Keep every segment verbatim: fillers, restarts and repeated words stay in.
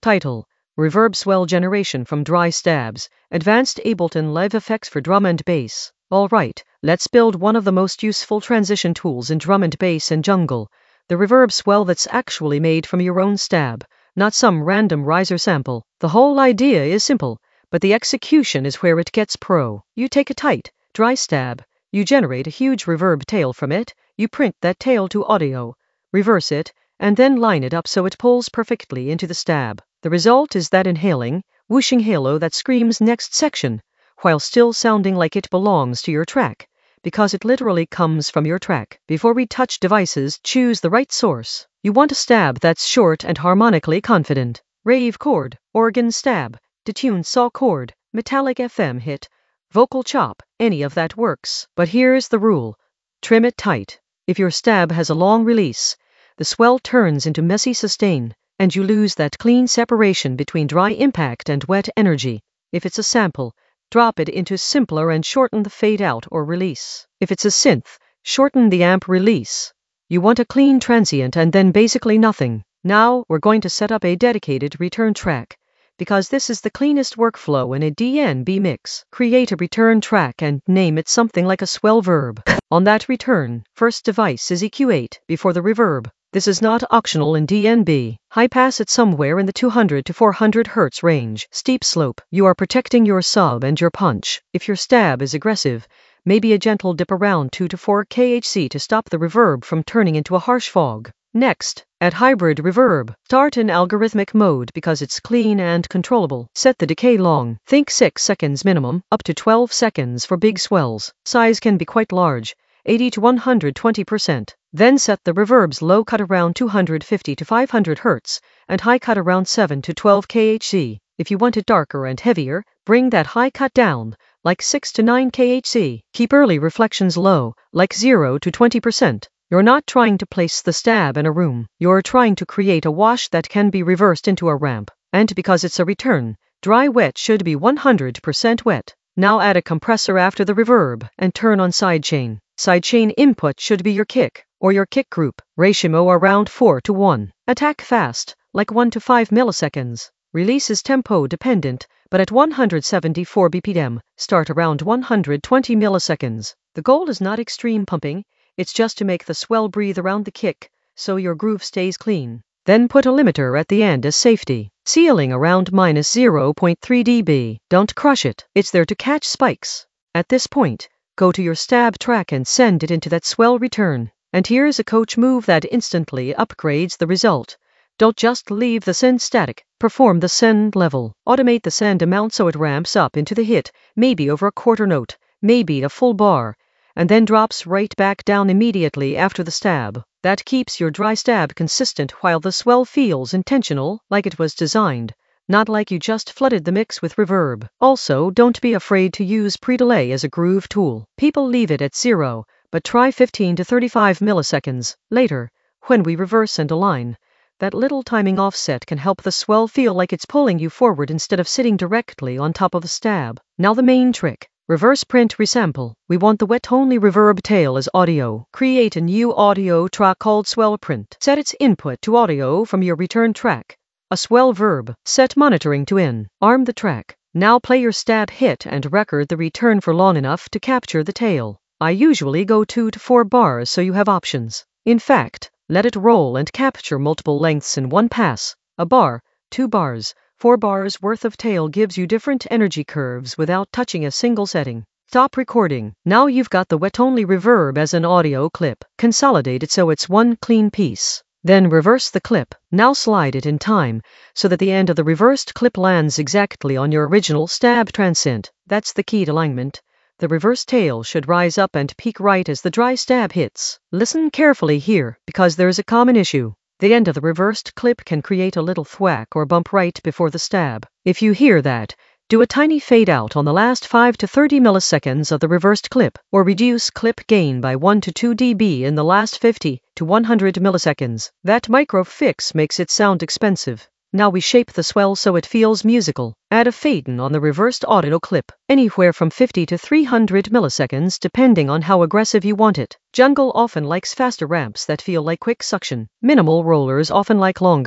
Title: Reverb Swell Generation from Dry Stabs, Advanced Ableton Live Effects for Drum and Bass. Alright, let's build one of the most useful transition tools in drum and bass and jungle, the reverb swell that's actually made from your own stab, not some random riser sample. The whole idea is simple, but the execution is where it gets pro. You take a tight, dry stab, you generate a huge reverb tail from it, you print that tail to audio, reverse it, and then line it up so it pulls perfectly into the stab. The result is that inhaling, whooshing halo that screams next section, while still sounding like it belongs to your track, because it literally comes from your track. Before we touch devices, choose the right source. You want a stab that's short and harmonically confident. Rave chord, organ stab, detuned saw chord, metallic F M hit, vocal chop, any of that works. But here's the rule. Trim it tight. If your stab has a long release, the swell turns into messy sustain, and you lose that clean separation between dry impact and wet energy. If it's a sample, drop it into simpler and shorten the fade out or release. If it's a synth, shorten the amp release. You want a clean transient and then basically nothing. Now we're going to set up a dedicated return track, because this is the cleanest workflow in a D N B mix. Create a return track and name it something like a swell verb. On that return, first device is E Q eight before the reverb. This is not optional in D N B. High pass it somewhere in the two hundred to four hundred hertz range. Steep slope. You are protecting your sub and your punch. If your stab is aggressive, maybe a gentle dip around two to four K H Z to stop the reverb from turning into a harsh fog. Next, add hybrid reverb. Start in algorithmic mode because it's clean and controllable. Set the decay long. Think six seconds minimum, up to twelve seconds for big swells. Size can be quite large, eighty to one hundred twenty percent. Then set the reverb's low cut around two hundred fifty to five hundred hertz and high cut around seven to twelve K H Z. If you want it darker and heavier, bring that high cut down, like six to nine K H Z. Keep early reflections low, like zero to twenty percent. You're not trying to place the stab in a room. You're trying to create a wash that can be reversed into a ramp. And because it's a return, dry wet should be one hundred percent wet. Now add a compressor after the reverb and turn on sidechain. Sidechain input should be your kick, or your kick group, ratio around four to one. Attack fast, like one to five milliseconds. Release is tempo dependent, but at one hundred seventy-four B P M, start around one hundred twenty milliseconds. The goal is not extreme pumping, it's just to make the swell breathe around the kick, so your groove stays clean. Then put a limiter at the end as safety. Ceiling around minus zero point three decibels. Don't crush it, it's there to catch spikes. At this point, go to your stab track and send it into that swell return. And here's a coach move that instantly upgrades the result. Don't just leave the send static, perform the send level. Automate the send amount so it ramps up into the hit, maybe over a quarter note, maybe a full bar, and then drops right back down immediately after the stab. That keeps your dry stab consistent while the swell feels intentional, like it was designed, not like you just flooded the mix with reverb. Also, don't be afraid to use pre-delay as a groove tool. People leave it at zero, but try fifteen to thirty-five milliseconds. Later, when we reverse and align, that little timing offset can help the swell feel like it's pulling you forward instead of sitting directly on top of the stab. Now the main trick. Reverse print resample. We want the wet-only reverb tail as audio. Create a new audio track called swell print. Set its input to audio from your return track, a swell verb. Set monitoring to in. Arm the track. Now play your stab hit and record the return for long enough to capture the tail. I usually go two to four bars so you have options. In fact, let it roll and capture multiple lengths in one pass. A bar, two bars, four bars worth of tail gives you different energy curves without touching a single setting. Stop recording. Now you've got the wet-only reverb as an audio clip. Consolidate it so it's one clean piece. Then reverse the clip. Now slide it in time so that the end of the reversed clip lands exactly on your original stab transient. That's the key to alignment. The reverse tail should rise up and peak right as the dry stab hits. Listen carefully here, because there's a common issue. The end of the reversed clip can create a little thwack or bump right before the stab. If you hear that, do a tiny fade out on the last five to thirty milliseconds of the reversed clip, or reduce clip gain by one to two decibels in the last fifty to one hundred milliseconds. That micro fix makes it sound expensive. Now we shape the swell so it feels musical. Add a fade-in on the reversed audio clip, anywhere from fifty to three hundred milliseconds depending on how aggressive you want it. Jungle often likes faster ramps that feel like quick suction. Minimal rollers often like longer,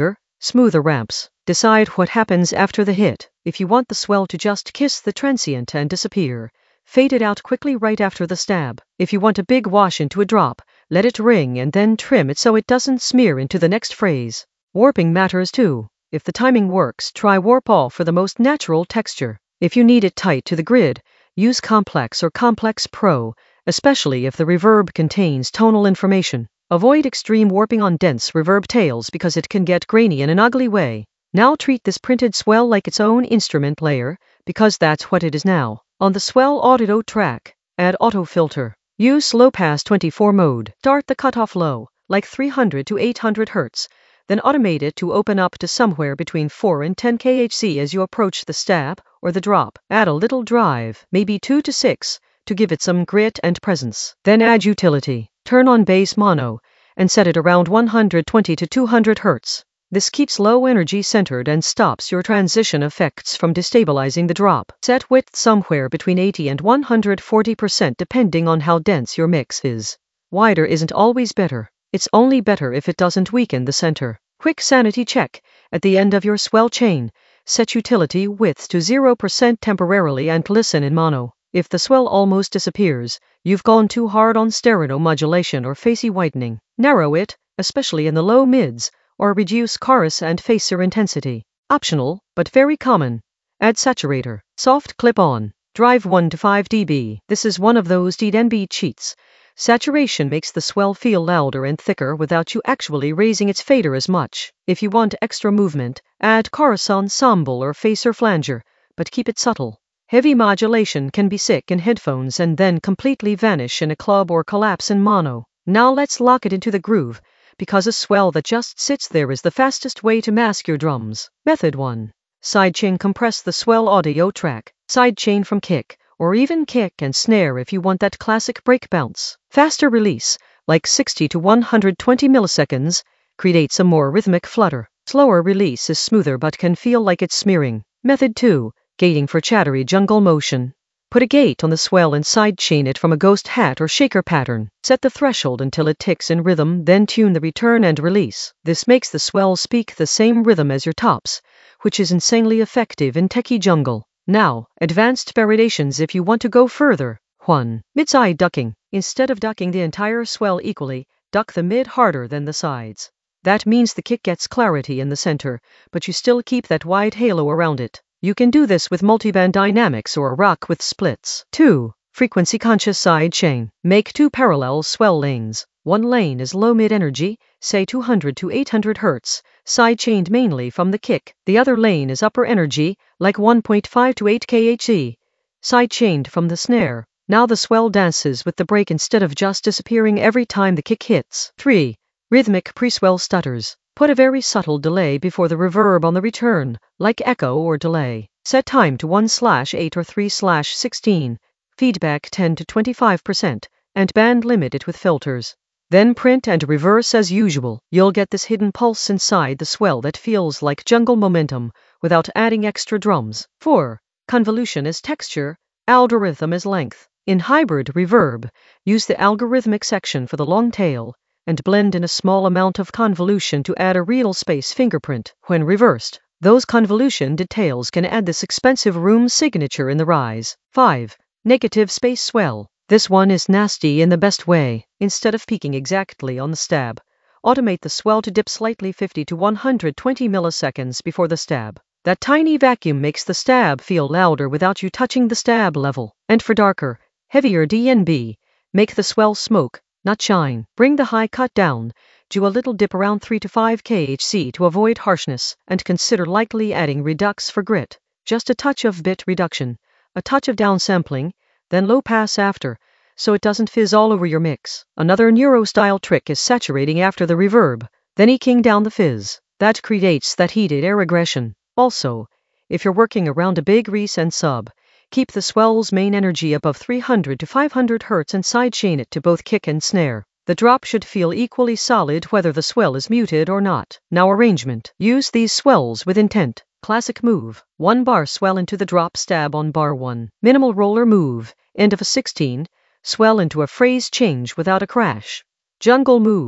Smoother ramps. Decide what happens after the hit. If you want the swell to just kiss the transient and disappear, fade it out quickly right after the stab. If you want a big wash into a drop, let it ring and then trim it so it doesn't smear into the next phrase. Warping matters too. If the timing works, try warp all for the most natural texture. If you need it tight to the grid, use Complex or Complex Pro, especially if the reverb contains tonal information. Avoid extreme warping on dense reverb tails because it can get grainy in an ugly way. Now treat this printed swell like its own instrument layer, because that's what it is now. On the swell audio track, add auto filter. Use low pass twenty-four mode. Start the cutoff low, like three hundred to eight hundred hertz. Then automate it to open up to somewhere between four and ten kilohertz as you approach the stab or the drop. Add a little drive, maybe two to six, to give it some grit and presence. Then add utility. Turn on bass mono and set it around one hundred twenty to two hundred hertz. This keeps low energy centered and stops your transition effects from destabilizing the drop. Set width somewhere between eighty and one hundred forty percent depending on how dense your mix is. Wider isn't always better. It's only better if it doesn't weaken the center. Quick sanity check. At the end of your swell chain, set utility width to zero percent temporarily and listen in mono. If the swell almost disappears, you've gone too hard on stereo modulation or phasey whitening. Narrow it, especially in the low mids, or reduce chorus and phaser intensity. Optional, but very common. Add saturator. Soft clip-on. Drive one to five decibels. This is one of those D N B cheats. Saturation makes the swell feel louder and thicker without you actually raising its fader as much. If you want extra movement, add chorus ensemble or phaser flanger, but keep it subtle. Heavy modulation can be sick in headphones and then completely vanish in a club or collapse in mono. Now let's lock it into the groove, because a swell that just sits there is the fastest way to mask your drums. Method one. Sidechain. Compress the swell audio track. Sidechain from kick, or even kick and snare if you want that classic break bounce. Faster release, like sixty to one hundred twenty milliseconds, creates a more rhythmic flutter. Slower release is smoother but can feel like it's smearing. Method two. Gating for chattery jungle motion. Put a gate on the swell and sidechain it from a ghost hat or shaker pattern. Set the threshold until it ticks in rhythm, then tune the return and release. This makes the swell speak the same rhythm as your tops, which is insanely effective in techie jungle. Now, advanced variations if you want to go further. one. Mid-side ducking. Instead of ducking the entire swell equally, duck the mid harder than the sides. That means the kick gets clarity in the center, but you still keep that wide halo around it. You can do this with multiband dynamics or rock with splits. two. Frequency-conscious side chain. Make two parallel swell lanes. One lane is low-mid energy, say two hundred to eight hundred hertz, side-chained mainly from the kick. The other lane is upper energy, like one point five to eight kilohertz, side-chained from the snare. Now the swell dances with the break instead of just disappearing every time the kick hits. three. Rhythmic pre-swell stutters. Put a very subtle delay before the reverb on the return, like echo or delay. Set time to one slash eight or three slash sixteen, feedback ten to twenty-five percent, and band limit it with filters. Then print and reverse as usual. You'll get this hidden pulse inside the swell that feels like jungle momentum without adding extra drums. four. Convolution as texture, algorithm as length. In hybrid reverb, use the algorithmic section for the long tail, and blend in a small amount of convolution to add a real space fingerprint. When reversed, those convolution details can add this expensive room signature in the rise. five. Negative space swell. This one is nasty in the best way. Instead of peaking exactly on the stab, automate the swell to dip slightly fifty to one hundred twenty milliseconds before the stab. That tiny vacuum makes the stab feel louder without you touching the stab level. And for darker, heavier D N B, make the swell smoke, not shine. Bring the high cut down, do a little dip around three to five kilohertz to avoid harshness, and consider lightly adding redux for grit. Just a touch of bit reduction, a touch of downsampling, then low pass after, so it doesn't fizz all over your mix. Another neuro-style trick is saturating after the reverb, then eking down the fizz. That creates that heated air aggression. Also, if you're working around a big res and sub, keep the swell's main energy above three hundred to five hundred hertz and sidechain it to both kick and snare. The drop should feel equally solid whether the swell is muted or not. Now arrangement. Use these swells with intent. Classic move. One bar swell into the drop stab on bar one. Minimal roller move. End of a sixteen. Swell into a phrase change without a crash. Jungle move.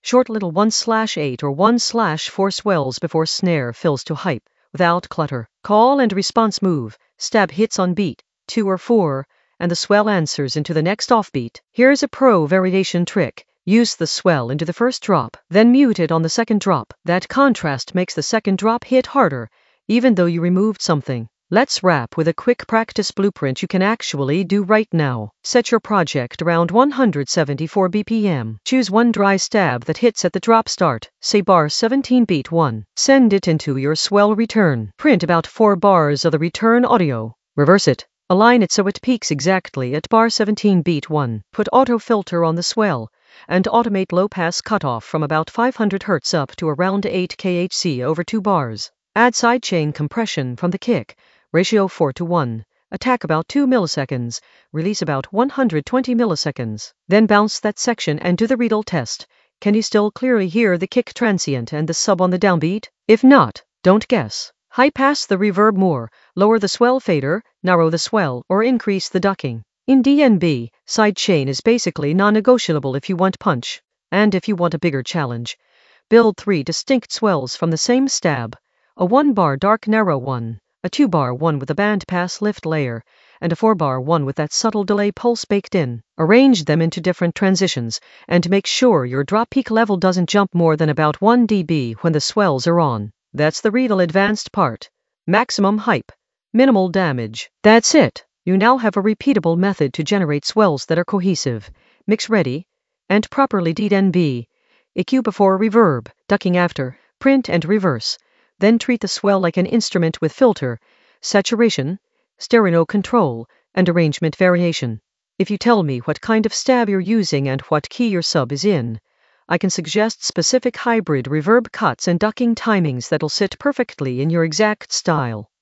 Short little one slash eight or one slash four swells before snare fills to hype, without clutter. Call and response move, stab hits on beat, two or four, and the swell answers into the next offbeat. Here's a pro variation trick. Use the swell into the first drop, then mute it on the second drop. That contrast makes the second drop hit harder, even though you removed something. Let's wrap with a quick practice blueprint you can actually do right now. Set your project around one hundred seventy-four B P M. Choose one dry stab that hits at the drop start, say bar seventeen beat one. Send it into your swell return. Print about four bars of the return audio. Reverse it. Align it so it peaks exactly at bar seventeen beat one. Put auto filter on the swell, and automate low-pass cutoff from about five hundred hertz up to around eight kilohertz over two bars. Add sidechain compression from the kick, ratio four to one. Attack about two milliseconds, release about one hundred twenty milliseconds. Then bounce that section and do the Riedel test. Can you still clearly hear the kick transient and the sub on the downbeat? If not, don't guess. High pass the reverb more, lower the swell fader, narrow the swell, or increase the ducking. In D N B, sidechain is basically non-negotiable if you want punch. And if you want a bigger challenge, build three distinct swells from the same stab. A one-bar dark narrow one, a two-bar one with a bandpass lift layer, and a four-bar one with that subtle delay pulse baked in. Arrange them into different transitions, and make sure your drop peak level doesn't jump more than about one decibel when the swells are on. That's the Riedel advanced part. Maximum hype, minimal damage. That's it. You now have a repeatable method to generate swells that are cohesive, mix ready, and properly D N B. E Q before reverb, ducking after, print and reverse. Then treat the swell like an instrument with filter, saturation, stereo control, and arrangement variation. If you tell me what kind of stab you're using and what key your sub is in, I can suggest specific hybrid reverb cuts and ducking timings that'll sit perfectly in your exact style.